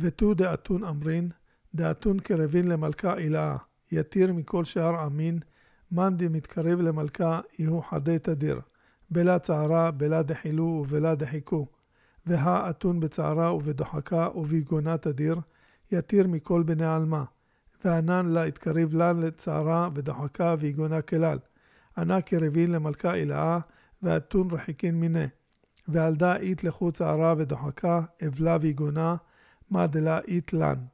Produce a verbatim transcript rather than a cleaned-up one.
ותו דאתון אמרין, דאתון קרבין למלכה אילאה, יתיר מכל שאר אמין, מן דמתקרב למלכה יהו חדי תדיר, בלה צערה, בלה דחילו ובלה דחיקו, והא אתון בצערה ובדוחקה וביגונה תדיר, יתיר מכל בני עלמה, וענן לה התקרב לן לצערה ודוחקה ויגונה כלל, ענה קרבין למלכה אילאה, ואתון רחיקין מיני, ועלדה אית לכו צערה ודוחקה, אבלה ויגונה, מה דלה אית לן.